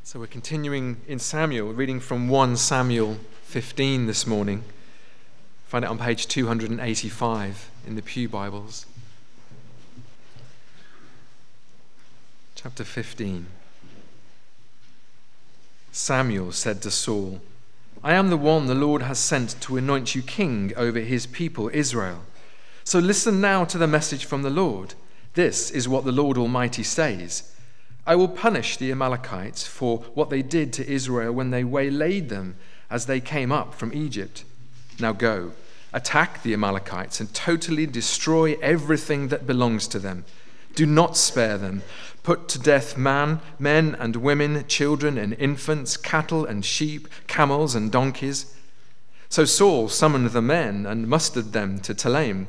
So we're continuing in Samuel, reading from 1 Samuel 15 this morning. Find it on page 285 in the Pew Bibles. Chapter 15. Samuel said to Saul, "I am the one the Lord has sent to anoint you king over his people Israel. So listen now to the message from the Lord. This is what the Lord Almighty says. I will punish the Amalekites for what they did to Israel when they waylaid them as they came up from Egypt. Now go, attack the Amalekites and totally destroy everything that belongs to them. Do not spare them. Put to death men and women, children and infants, cattle and sheep, camels and donkeys." So Saul summoned the men and mustered them to Telaim,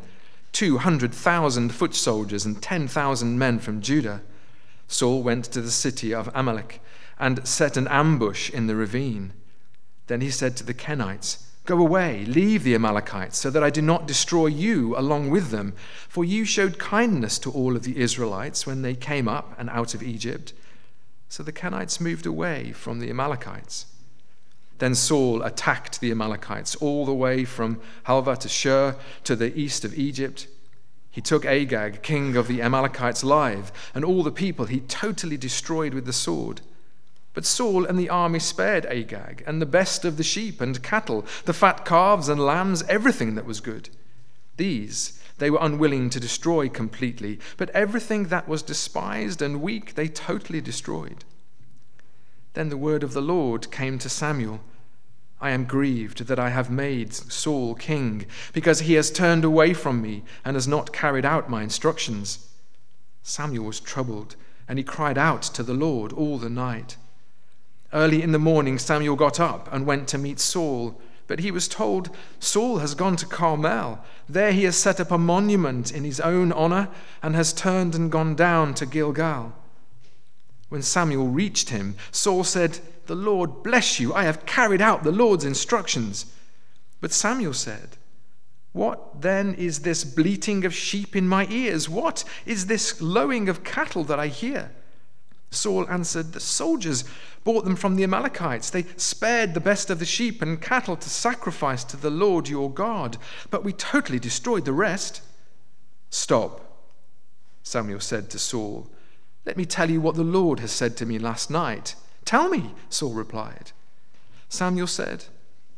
200,000 foot soldiers and 10,000 men from Judah. Saul went to the city of Amalek and set an ambush in the ravine. Then he said to the Kenites, "Go away, leave the Amalekites, so that I do not destroy you along with them. For you showed kindness to all of the Israelites when they came up and out of Egypt." So the Kenites moved away from the Amalekites. Then Saul attacked the Amalekites all the way from Halva to Shur to the east of Egypt. He took Agag, king of the Amalekites, alive, and all the people he totally destroyed with the sword. But Saul and the army spared Agag, and the best of the sheep and cattle, the fat calves and lambs, everything that was good. These they were unwilling to destroy completely, but everything that was despised and weak they totally destroyed. Then the word of the Lord came to Samuel. "I am grieved that I have made Saul king, because he has turned away from me and has not carried out my instructions." Samuel was troubled, and he cried out to the Lord all the night. Early in the morning Samuel got up and went to meet Saul, but he was told, "Saul has gone to Carmel. There he has set up a monument in his own honor and has turned and gone down to Gilgal." When Samuel reached him, Saul said, "The Lord bless you. I have carried out the Lord's instructions." But Samuel said, "What then is this bleating of sheep in my ears? What is this lowing of cattle that I hear?" Saul answered, "The soldiers brought them from the Amalekites. They spared the best of the sheep and cattle to sacrifice to the Lord your God, but we totally destroyed the rest." "Stop," Samuel said to Saul. "Let me tell you what the Lord has said to me last night." "Tell me," Saul replied. Samuel said,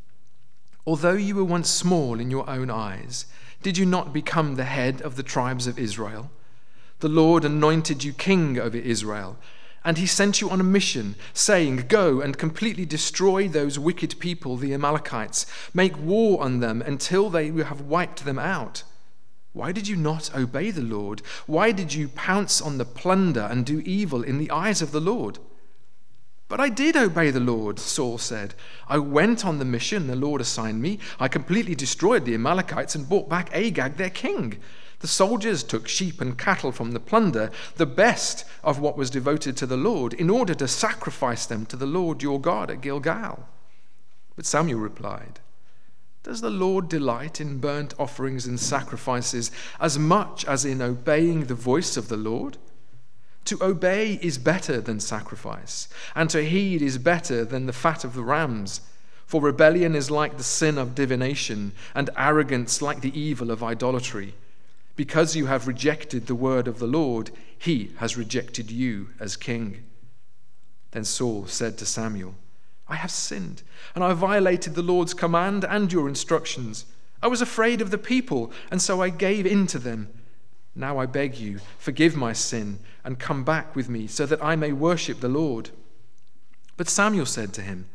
"Although you were once small in your own eyes, did you not become the head of the tribes of Israel? The Lord anointed you king over Israel, and he sent you on a mission, saying, 'Go and completely destroy those wicked people, the Amalekites. Make war on them until you have wiped them out.' Why did you not obey the Lord? Why did you pounce on the plunder and do evil in the eyes of the Lord?" "But I did obey the Lord," Saul said. "I went on the mission the Lord assigned me. I completely destroyed the Amalekites and brought back Agag, their king. The soldiers took sheep and cattle from the plunder, the best of what was devoted to the Lord, in order to sacrifice them to the Lord your God at Gilgal." But Samuel replied, "Does the Lord delight in burnt offerings and sacrifices as much as in obeying the voice of the Lord? To obey is better than sacrifice, and to heed is better than the fat of the rams. For rebellion is like the sin of divination, and arrogance like the evil of idolatry. Because you have rejected the word of the Lord, he has rejected you as king." Then Saul said to Samuel, "I have sinned, and I violated the Lord's command and your instructions. I was afraid of the people, and so I gave in to them. Now I beg you, forgive my sin, and come back with me, so that I may worship the Lord." But Samuel said to him,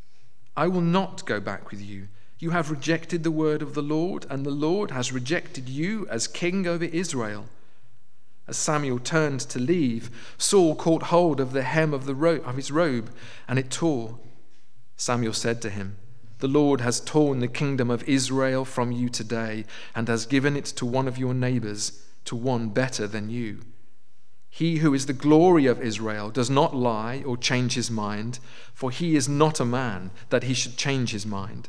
"I will not go back with you. You have rejected the word of the Lord, and the Lord has rejected you as king over Israel." As Samuel turned to leave, Saul caught hold of the hem of his robe, and it tore. Samuel said to him, "The Lord has torn the kingdom of Israel from you today, and has given it to one of your neighbors, to one better than you. He who is the glory of Israel does not lie or change his mind, for he is not a man that he should change his mind."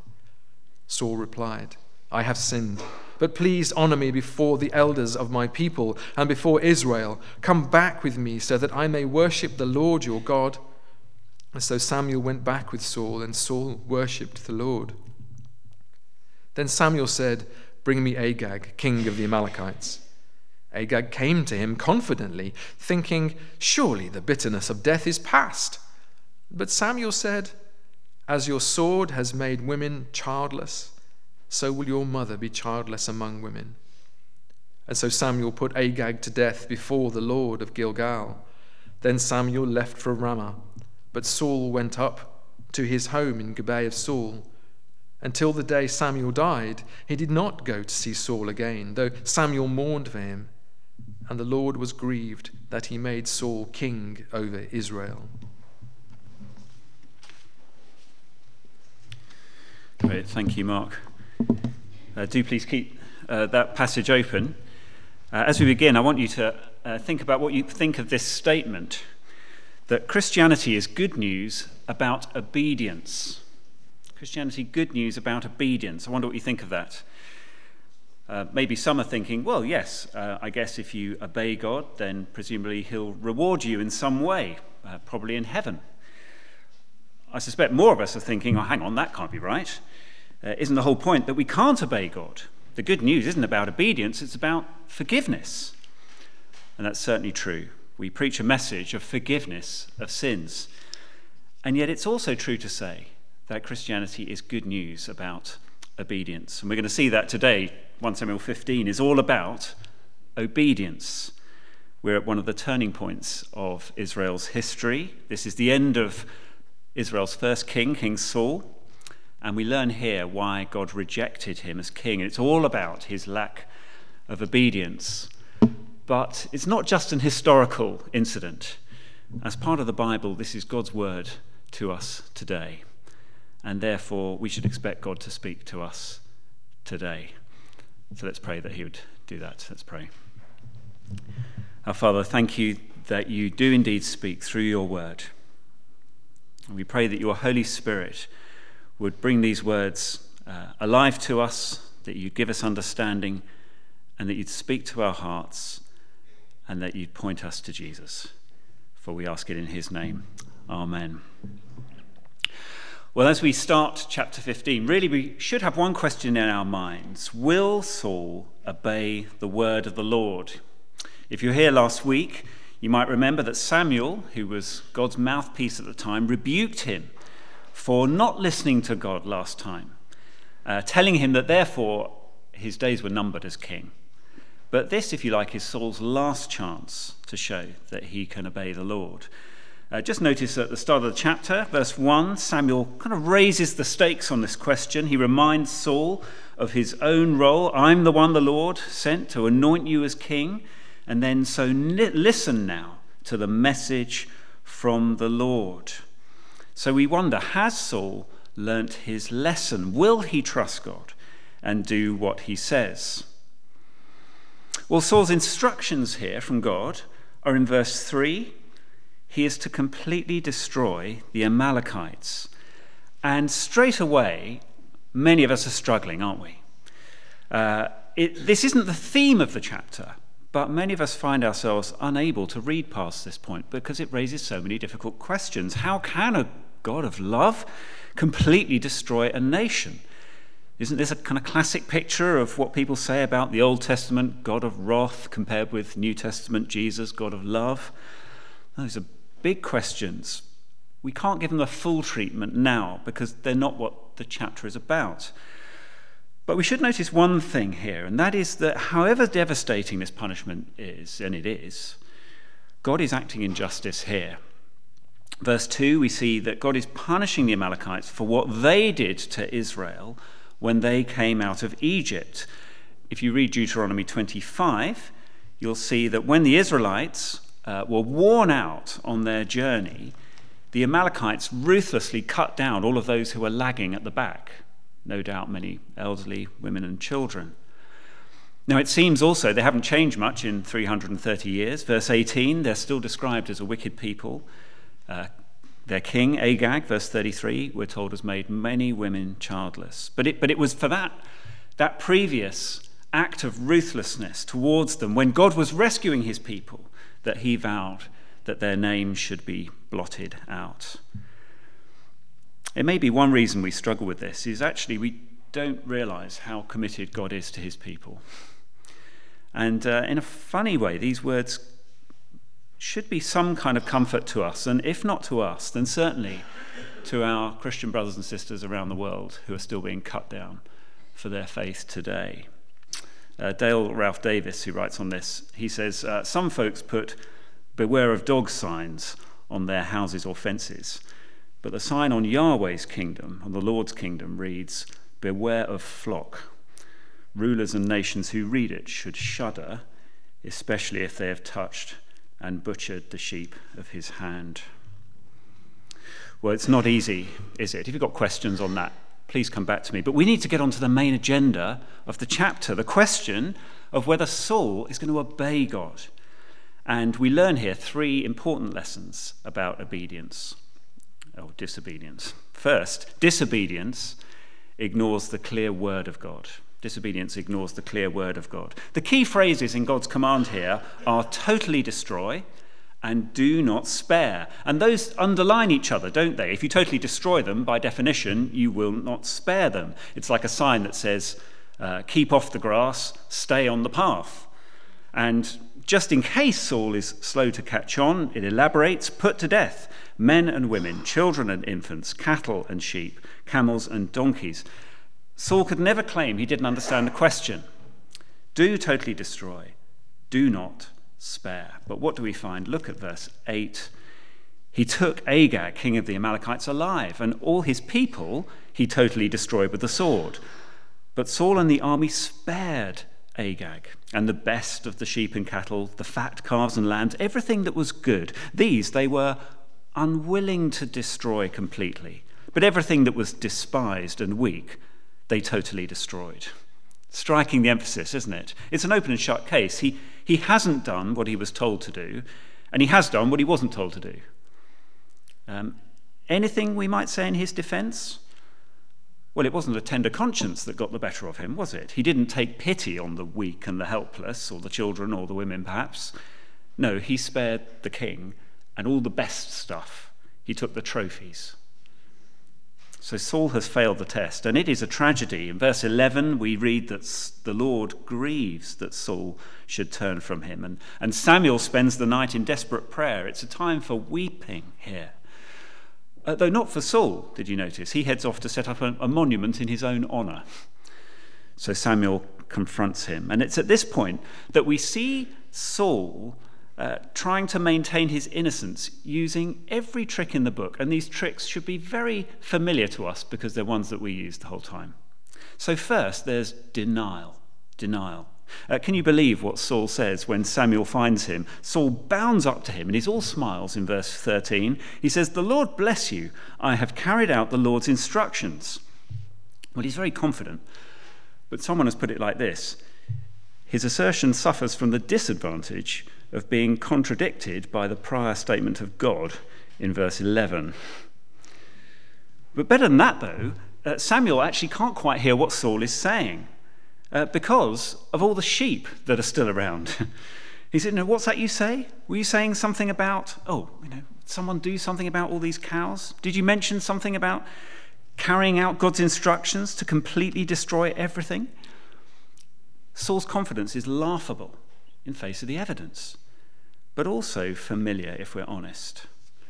Saul replied, "I have sinned, but please honor me before the elders of my people and before Israel. Come back with me so that I may worship the Lord your God." And so Samuel went back with Saul, and Saul worshipped the Lord. Then Samuel said, "Bring me Agag, king of the Amalekites." Agag came to him confidently, thinking, "Surely the bitterness of death is past." But Samuel said, "As your sword has made women childless, so will your mother be childless among women." And so Samuel put Agag to death before the Lord of Gilgal. Then Samuel left for Ramah, but Saul went up to his home in Gibeah of Saul. Until the day Samuel died, he did not go to see Saul again, though Samuel mourned for him. And the Lord was grieved that he made Saul king over Israel. Great, thank you, Mark. Do please keep that passage open. As we begin, I want you to think about what you think of this statement, that Christianity is good news about obedience. Christianity, good news about obedience. I wonder what you think of that. Maybe some are thinking, well, yes, I guess if you obey God, then presumably he'll reward you in some way, probably in heaven. I suspect more of us are thinking, oh, hang on, that can't be right. Isn't the whole point that we can't obey God? The good news isn't about obedience, it's about forgiveness. And that's certainly true. We preach a message of forgiveness of sins. And yet it's also true to say that Christianity is good news about obedience. And we're going to see that today. 1 Samuel 15 is all about obedience. We're at one of the turning points of Israel's history. This is the end of Israel's first king, King Saul. And we learn here why God rejected him as king. And it's all about his lack of obedience. But it's not just an historical incident. As part of the Bible, this is God's word to us today. And therefore, we should expect God to speak to us today. So let's pray that he would do that. Let's pray. Our Father, thank you that you do indeed speak through your word. And we pray that your Holy Spirit would bring these words alive to us, that you'd give us understanding, and that you'd speak to our hearts, and that you'd point us to Jesus. For we ask it in his name. Amen. Well, as we start chapter 15, really we should have one question in our minds. Will Saul obey the word of the Lord? If you were here last week, you might remember that Samuel, who was God's mouthpiece at the time, rebuked him for not listening to God last time, telling him that therefore his days were numbered as king. But this, if you like, is Saul's last chance to show that he can obey the Lord. Just notice at the start of the chapter, verse 1, Samuel kind of raises the stakes on this question. He reminds Saul of his own role. I'm the one the Lord sent to anoint you as king. And then so listen now to the message from the Lord. So we wonder, has Saul learnt his lesson? Will he trust God and do what he says? Well, Saul's instructions here from God are in verse 3. He is to completely destroy the Amalekites. And straight away, many of us are struggling, aren't we? This isn't the theme of the chapter, but many of us find ourselves unable to read past this point because it raises so many difficult questions. How can a God of love completely destroy a nation? Isn't this a kind of classic picture of what people say about the Old Testament God of wrath compared with New Testament Jesus, God of love? Those are big questions. We can't give them a full treatment now because they're not what the chapter is about. But we should notice one thing here, and that is that however devastating this punishment is, and it is, God is acting in justice here. Verse 2, we see that God is punishing the Amalekites for what they did to Israel when they came out of Egypt. If you read Deuteronomy 25, you'll see that when the Israelites were worn out on their journey, the Amalekites ruthlessly cut down all of those who were lagging at the back, no doubt many elderly women and children. Now it seems also they haven't changed much in 330 years. Verse 18, they're still described as a wicked people. Their king, Agag, verse 33, we're told has made many women childless. But it was for that previous act of ruthlessness towards them, when God was rescuing his people, that he vowed that their names should be blotted out. It may be one reason we struggle with this is actually we don't realize how committed God is to his people. And in a funny way, these words should be some kind of comfort to us, and if not to us, then certainly to our Christian brothers and sisters around the world who are still being cut down for their faith today. Dale Ralph Davis, who writes on this, he says, some folks put "beware of dog" signs on their houses or fences, but the sign on Yahweh's kingdom, on the Lord's kingdom, reads, "Beware of flock." Rulers and nations who read it should shudder, especially if they have touched and butchered the sheep of his hand. Well, it's not easy, is it? If you've got questions on that, please come back to me. But we need to get on to the main agenda of the chapter, the question of whether Saul is going to obey God. And we learn here 3 important lessons about obedience, or disobedience. First, disobedience ignores the clear word of God. Disobedience ignores the clear word of God. The key phrases in God's command here are "totally destroy" and "do not spare." And those underline each other, don't they? If you totally destroy them, by definition, you will not spare them. It's like a sign that says, "Keep off the grass, stay on the path." And just in case Saul is slow to catch on, it elaborates, "Put to death men and women, children and infants, cattle and sheep, camels and donkeys." Saul could never claim he didn't understand the question. Do totally destroy, do not spare. But what do we find? Look at verse 8. He took Agag, king of the Amalekites, alive, and all his people he totally destroyed with the sword. But Saul and the army spared Agag, and the best of the sheep and cattle, the fat calves and lambs, everything that was good. These they were unwilling to destroy completely. But everything that was despised and weak, they totally destroyed. Striking the emphasis, isn't it? It's an open and shut case. He hasn't done what he was told to do, and he has done what he wasn't told to do. Anything we might say in his defense? Well, it wasn't a tender conscience that got the better of him, was it? He didn't take pity on the weak and the helpless, or the children or the women perhaps. No, he spared the king and all the best stuff. He took the trophies. So Saul has failed the test, and it is a tragedy. In verse 11, we read that the Lord grieves that Saul should turn from him, and Samuel spends the night in desperate prayer. It's a time for weeping here. Though not for Saul, did you notice? He heads off to set up a monument in his own honour. So Samuel confronts him, and it's at this point that we see Saul trying to maintain his innocence using every trick in the book, and these tricks should be very familiar to us because they're ones that we use the whole time. So first, there's denial. Can you believe what Saul says when Samuel finds him? Saul bounds up to him and he's all smiles in verse 13. He says, "The Lord bless you. I have carried out the Lord's instructions." Well, he's very confident, but someone has put it like this: his assertion suffers from the disadvantage of being contradicted by the prior statement of God in verse 11. But better than that, though, Samuel actually can't quite hear what Saul is saying because of all the sheep that are still around. He said, "No, what's that you say? Were you saying something about, someone do something about all these cows? Did you mention something about carrying out God's instructions to completely destroy everything?" Saul's confidence is laughable in face of the evidence, but also familiar if we're honest.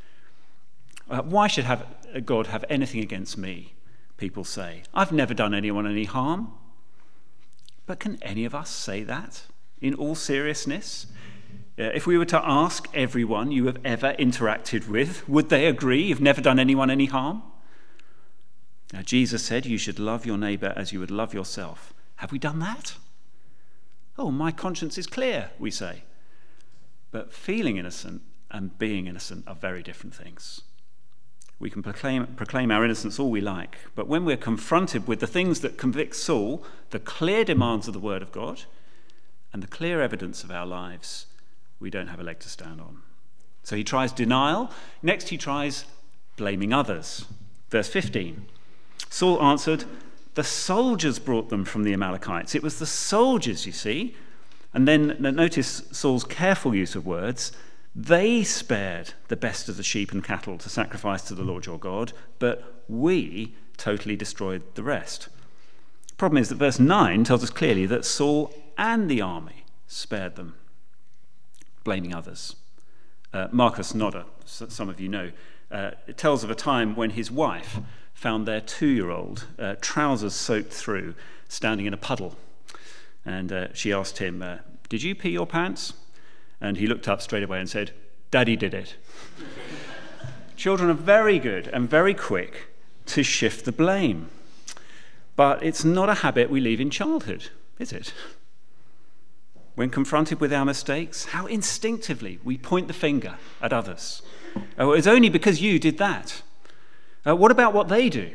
Why should God have anything against me, people say? I've never done anyone any harm. But can any of us say that in all seriousness? If we were to ask everyone you have ever interacted with, would they agree you've never done anyone any harm? Now, Jesus said you should love your neighbour as you would love yourself. Have we done that? Oh, my conscience is clear, we say. But feeling innocent and being innocent are very different things. We can proclaim our innocence all we like, but when we're confronted with the things that convict Saul, the clear demands of the Word of God, and the clear evidence of our lives, we don't have a leg to stand on. So he tries denial. Next he tries blaming others. Verse 15, Saul answered, "The soldiers brought them from the Amalekites." It was the soldiers, you see. And then notice Saul's careful use of words. They spared the best of the sheep and cattle to sacrifice to the Lord your God, but we totally destroyed the rest. Problem is that verse 9 tells us clearly that Saul and the army spared them, blaming others. Marcus Nodder, some of you know, it tells of a time when his wife found their 2-year-old trousers soaked through, standing in a puddle. And she asked him, "Did you pee your pants?" And he looked up straight away and said, "Daddy did it." Children are very good and very quick to shift the blame. But it's not a habit we leave in childhood, is it? When confronted with our mistakes, how instinctively we point the finger at others. Oh, it's only because you did that. What about what they do?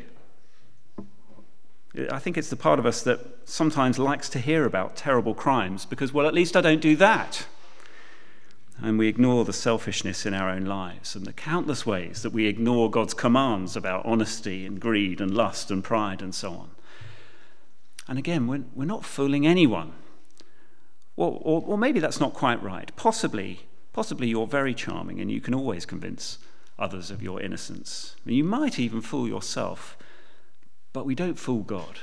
I think it's the part of us that sometimes likes to hear about terrible crimes because, well, at least I don't do that. And we ignore the selfishness in our own lives and the countless ways that we ignore God's commands about honesty and greed and lust and pride and so on. And again, we're not fooling anyone. Or maybe that's not quite right. Possibly you're very charming and you can always convince others of your innocence. And you might even fool yourself, but we don't fool God.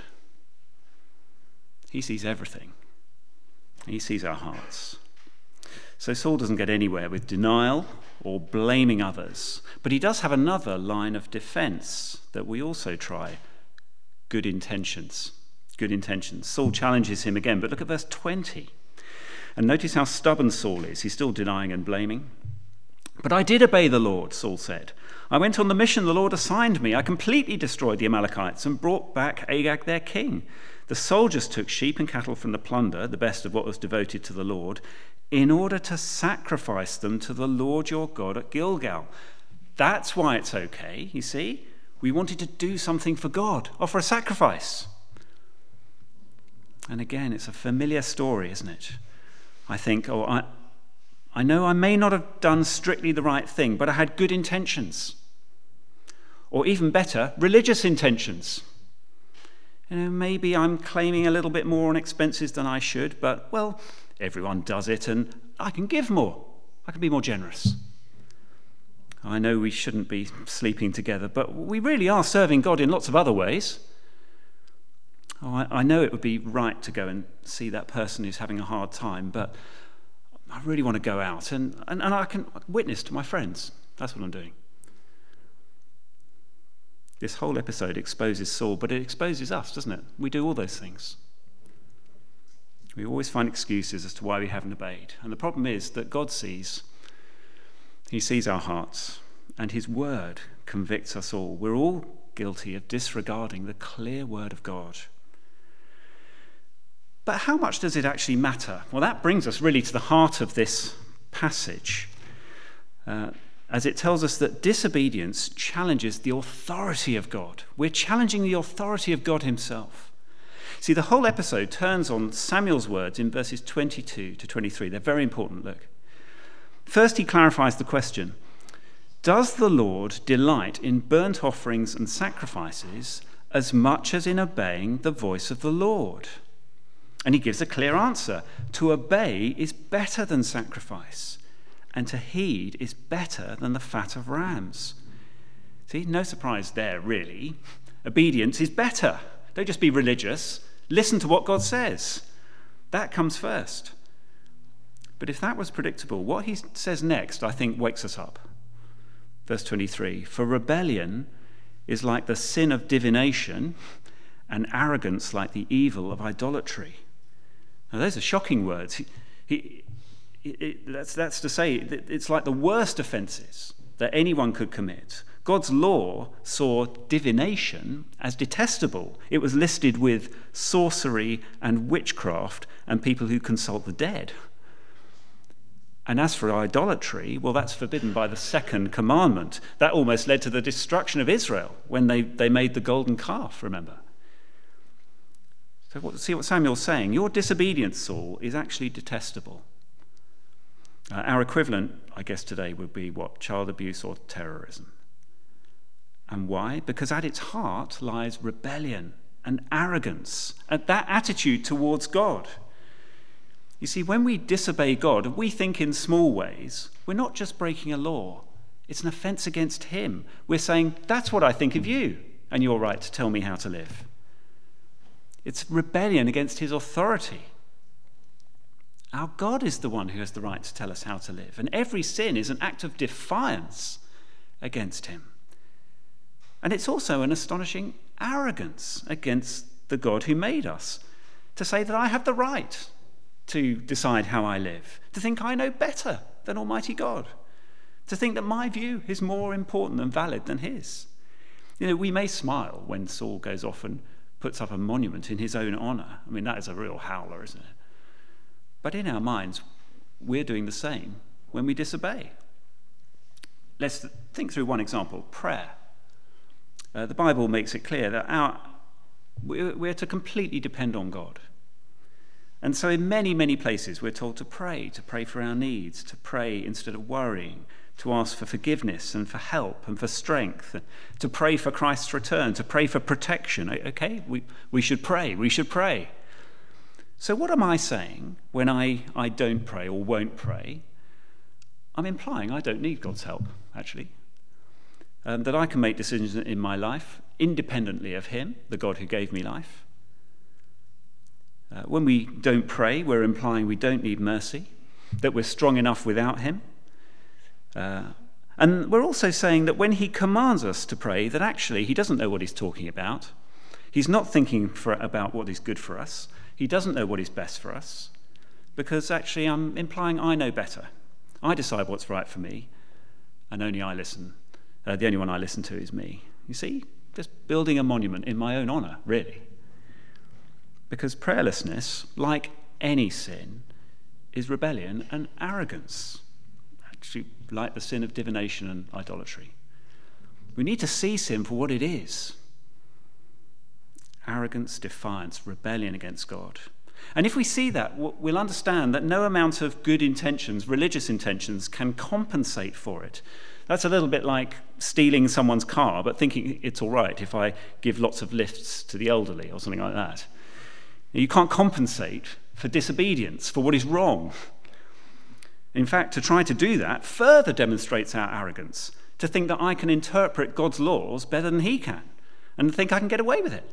He sees everything. He sees our hearts. So Saul doesn't get anywhere with denial or blaming others, but he does have another line of defense that we also try: good intentions. Good intentions. Saul challenges him again, but look at verse 20. And notice how stubborn Saul is. He's still denying and blaming. "But I did obey the Lord," Saul said. "I went on the mission the Lord assigned me. I completely destroyed the Amalekites and brought back Agag their king. The soldiers took sheep and cattle from the plunder, the best of what was devoted to the Lord, in order to sacrifice them to the Lord your God at Gilgal." That's why it's okay, you see. We wanted to do something for God, offer a sacrifice. And again, it's a familiar story, isn't it? I think, I know I may not have done strictly the right thing, but I had good intentions. Or even better, religious intentions. Maybe I'm claiming a little bit more on expenses than I should, but, well, everyone does it, and I can give more. I can be more generous. I know we shouldn't be sleeping together, but we really are serving God in lots of other ways. I know it would be right to go and see that person who's having a hard time, but I really want to go out and I can witness to my friends. That's what I'm doing. This whole episode exposes Saul, but it exposes us, doesn't it? We do all those things. We always find excuses as to why we haven't obeyed. And the problem is that God sees. He sees our hearts, and his word convicts us all. We're all guilty of disregarding the clear word of God. But how much does it actually matter? Well, that brings us really to the heart of this passage, as it tells us that disobedience challenges the authority of God. We're challenging the authority of God himself. See, the whole episode turns on Samuel's words in verses 22 to 23. They're very important, look. First, he clarifies the question: does the Lord delight in burnt offerings and sacrifices as much as in obeying the voice of the Lord? And he gives a clear answer. To obey is better than sacrifice, and to heed is better than the fat of rams. See, no surprise there, really. Obedience is better. Don't just be religious. Listen to what God says. That comes first. But if that was predictable, what he says next, I think, wakes us up. Verse 23, "For rebellion is like the sin of divination, and arrogance like the evil of idolatry." Now, those are shocking words. That's to say, it's like the worst offences that anyone could commit. God's law saw divination as detestable. It was listed with sorcery and witchcraft and people who consult the dead. And as for idolatry, well, that's forbidden by the second commandment. That almost led to the destruction of Israel when they made the golden calf, remember? So see what Samuel's saying. Your disobedience, Saul, is actually detestable. Our equivalent, I guess, today would be what? Child abuse or terrorism. And why? Because at its heart lies rebellion and arrogance, and that attitude towards God. You see, when we disobey God, we think in small ways, we're not just breaking a law. It's an offence against him. We're saying, that's what I think of you, and you're right to tell me how to live. It's rebellion against his authority. Our God is the one who has the right to tell us how to live, and every sin is an act of defiance against him. And it's also an astonishing arrogance against the God who made us, to say that I have the right to decide how I live, to think I know better than Almighty God, to think that my view is more important and valid than his. You know, we may smile when Saul goes off and puts up a monument in his own honour. I mean, that is a real howler, isn't it? But in our minds, we're doing the same when we disobey. Let's think through one example, prayer. The Bible makes it clear that we're to completely depend on God. And so in many, many places we're told to pray for our needs, to pray instead of worrying, to ask for forgiveness and for help and for strength, to pray for Christ's return, to pray for protection. Okay, we should pray. So what am I saying when I don't pray or won't pray? I'm implying I don't need God's help, actually. That I can make decisions in my life independently of him, the God who gave me life. When we don't pray, we're implying we don't need mercy, that we're strong enough without him. And we're also saying that when he commands us to pray, that actually he doesn't know what he's talking about. He's not thinking about what is good for us. He doesn't know what is best for us, because actually I'm implying I know better. I decide what's right for me, and only I listen. The only one I listen to is me. You see, just building a monument in my own honour, really. Because prayerlessness, like any sin, is rebellion and arrogance, actually like the sin of divination and idolatry. We need to see sin for what it is. Arrogance, defiance, rebellion against God. And if we see that, we'll understand that no amount of good intentions, religious intentions, can compensate for it. That's a little bit like stealing someone's car, but thinking it's all right if I give lots of lifts to the elderly or something like that. You can't compensate for disobedience, for what is wrong. In fact, to try to do that further demonstrates our arrogance, to think that I can interpret God's laws better than he can, and think I can get away with it.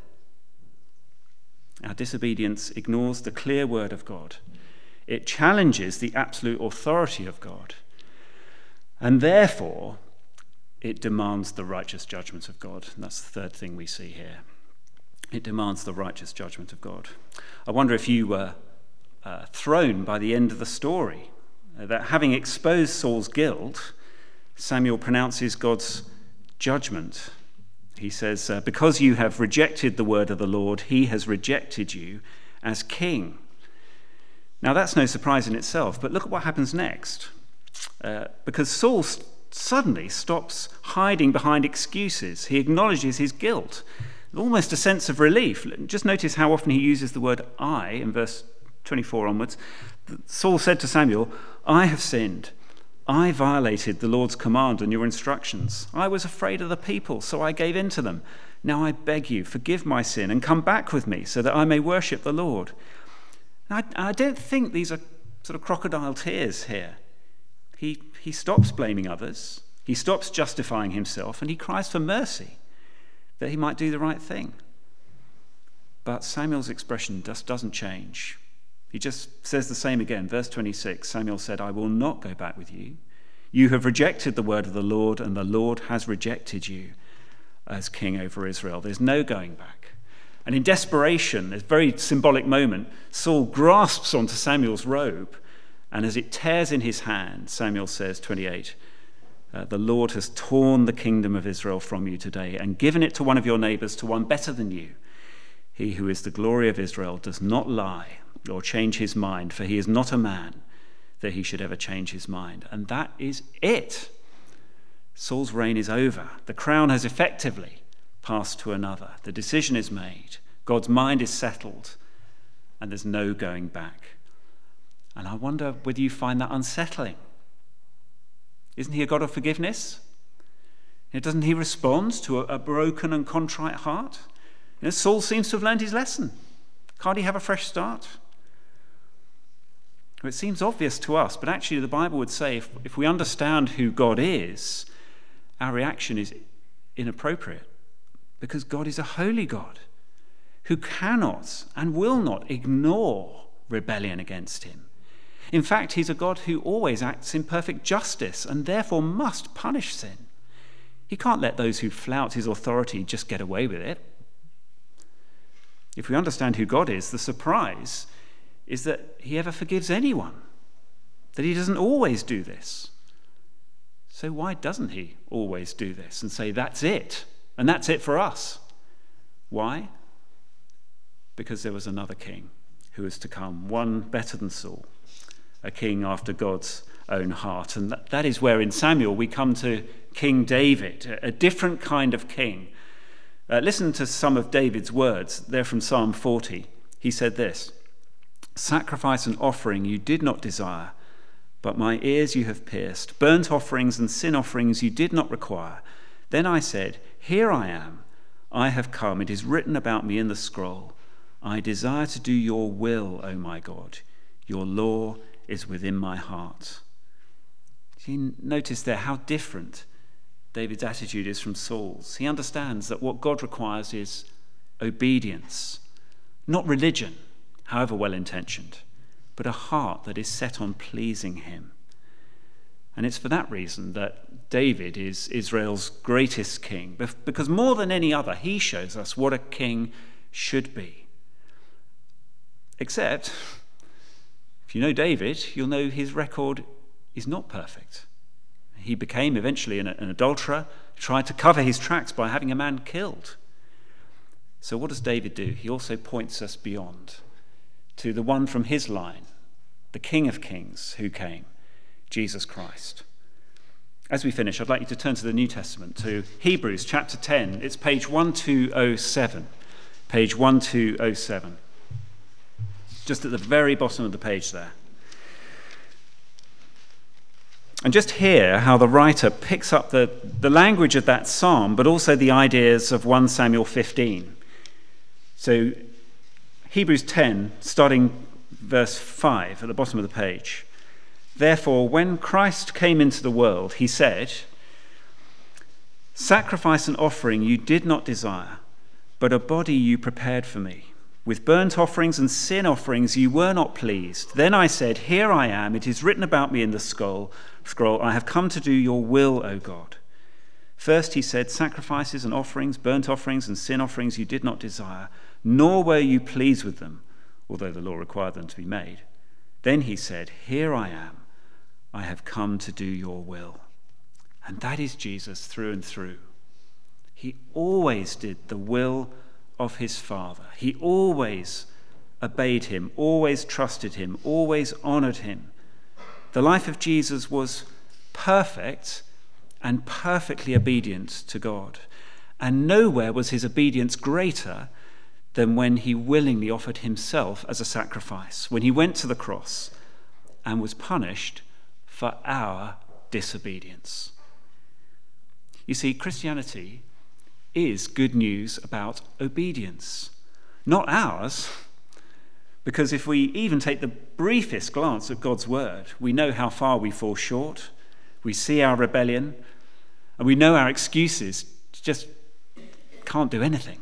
Our disobedience ignores the clear word of God. It challenges the absolute authority of God. And therefore, it demands the righteous judgment of God. And that's the third thing we see here. It demands the righteous judgment of God. I wonder if you were thrown by the end of the story, that having exposed Saul's guilt, Samuel pronounces God's judgment. He says, because you have rejected the word of the Lord, he has rejected you as king. Now that's no surprise in itself, but look at what happens next. Because Saul suddenly stops hiding behind excuses. He acknowledges his guilt. Almost a sense of relief. Just notice how often he uses the word I in verse 24 onwards. Saul said to Samuel, I have sinned. I violated the Lord's command and your instructions. I was afraid of the people, so I gave in to them. Now I beg you, forgive my sin and come back with me so that I may worship the Lord. Now, I don't think these are sort of crocodile tears here. He stops blaming others. He stops justifying himself, and he cries for mercy, that he might do the right thing. But Samuel's expression just doesn't change. He just says the same again. Verse 26, Samuel said, I will not go back with you. You have rejected the word of the Lord, and the Lord has rejected you as king over Israel. There's no going back. And in desperation, this very symbolic moment, Saul grasps onto Samuel's robe, and as it tears in his hand, Samuel says, 28, the Lord has torn the kingdom of Israel from you today and given it to one of your neighbors, to one better than you. He who is the glory of Israel does not lie or change his mind, for he is not a man that he should ever change his mind. And that is it. Saul's reign is over. The crown has effectively passed to another. The decision is made. God's mind is settled, and there's no going back. And I wonder whether you find that unsettling. Isn't he a God of forgiveness? Doesn't he respond to a broken and contrite heart? Saul seems to have learned his lesson. Can't he have a fresh start? It seems obvious to us, but actually the Bible would say if we understand who God is, our reaction is inappropriate, because God is a holy God who cannot and will not ignore rebellion against him. In fact, he's a God who always acts in perfect justice and therefore must punish sin. He can't let those who flout his authority just get away with it. If we understand who God is, the surprise is that he ever forgives anyone, that he doesn't always do this. So why doesn't he always do this and say, that's it, and that's it for us? Why? Because there was another king who was to come, one better than Saul, a king after God's own heart. And that is where in Samuel we come to King David, a different kind of king. Listen to some of David's words. They're from Psalm 40. He said this: "Sacrifice and offering you did not desire, but my ears you have pierced. Burnt offerings and sin offerings you did not require. Then I said, here I am. I have come. It is written about me in the scroll. I desire to do your will, O my God. Your law is within my heart." You notice there how different David's attitude is from Saul's. He understands that what God requires is obedience, not religion, however well-intentioned, but a heart that is set on pleasing him. And it's for that reason that David is Israel's greatest king, because more than any other, he shows us what a king should be. Except, if you know David, you'll know his record is not perfect. He became eventually an adulterer, tried to cover his tracks by having a man killed. So what does David do? He also points us beyond to the one from his line, the King of Kings who came, Jesus Christ. As we finish, I'd like you to turn to the New Testament, to Hebrews chapter 10. It's page 1207. Page 1207. Just at the very bottom of the page there. And just hear how the writer picks up the language of that psalm, but also the ideas of 1 Samuel 15. So Hebrews 10, starting verse 5 at the bottom of the page. "Therefore, when Christ came into the world, he said, 'Sacrifice and offering you did not desire, but a body you prepared for me. With burnt offerings and sin offerings you were not pleased. Then I said, here I am. It is written about me in the scroll. I have come to do your will, O God.' First he said, 'Sacrifices and offerings, burnt offerings and sin offerings you did not desire, nor were you pleased with them, although the law required them to be made.' Then he said, 'Here I am. I have come to do your will.'" And that is Jesus through and through. He always did the will of his Father. He always obeyed him, always trusted him, always honored him. The life of Jesus was perfect and perfectly obedient to God. And nowhere was his obedience greater than when he willingly offered himself as a sacrifice, when he went to the cross and was punished for our disobedience. You see, Christianity is good news about obedience, not ours, because if we even take the briefest glance at God's word, we know how far we fall short, we see our rebellion, and we know our excuses just can't do anything.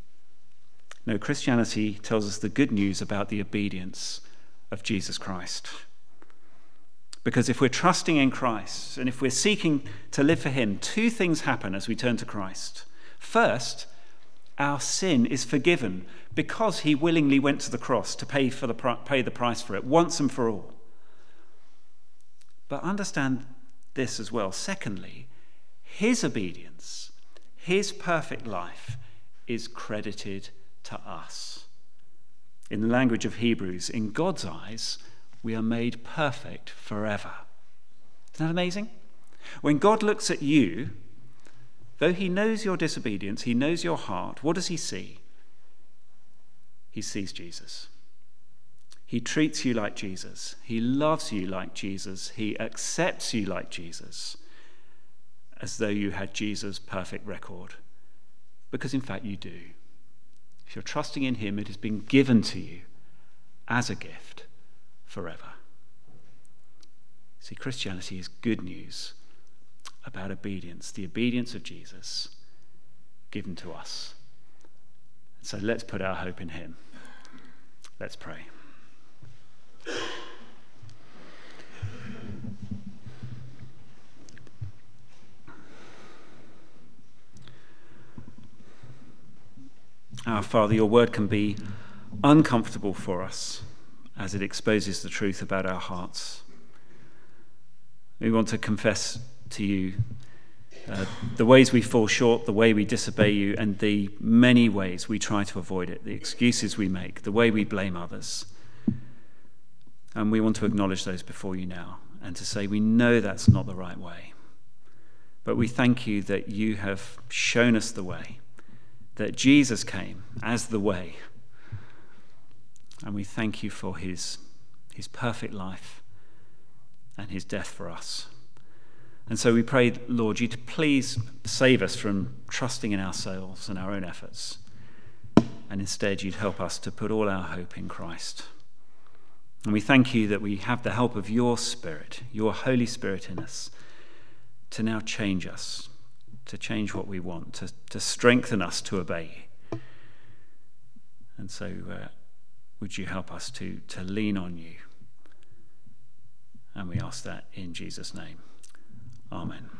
No, Christianity tells us the good news about the obedience of Jesus Christ. Because if we're trusting in Christ and if we're seeking to live for him, two things happen as we turn to Christ. First, our sin is forgiven because he willingly went to the cross to pay the price for it once and for all. But understand this as well. Secondly, his obedience, his perfect life is credited to us. In the language of Hebrews, in God's eyes, we are made perfect forever. Isn't that amazing? When God looks at you, though he knows your disobedience, he knows your heart, what does he see? He sees Jesus. He treats you like Jesus. He loves you like Jesus. He accepts you like Jesus, as though you had Jesus' perfect record. Because in fact you do. If you're trusting in him, it has been given to you as a gift forever. See, Christianity is good news about obedience, the obedience of Jesus given to us. So let's put our hope in him. Let's pray. Our Father, your word can be uncomfortable for us as it exposes the truth about our hearts. We want to confess to you the ways we fall short, the way we disobey you, and the many ways we try to avoid it, the excuses we make, the way we blame others. And we want to acknowledge those before you now and to say we know that's not the right way. But we thank you that you have shown us the way, that Jesus came as the way. And we thank you for his perfect life and his death for us. And so we pray, Lord, you to please save us from trusting in ourselves and our own efforts. And instead, you'd help us to put all our hope in Christ. And we thank you that we have the help of your Spirit, your Holy Spirit in us, to now change us, to change what we want, to strengthen us to obey you. And so would you help us to lean on you? And we ask that in Jesus' name. Amen.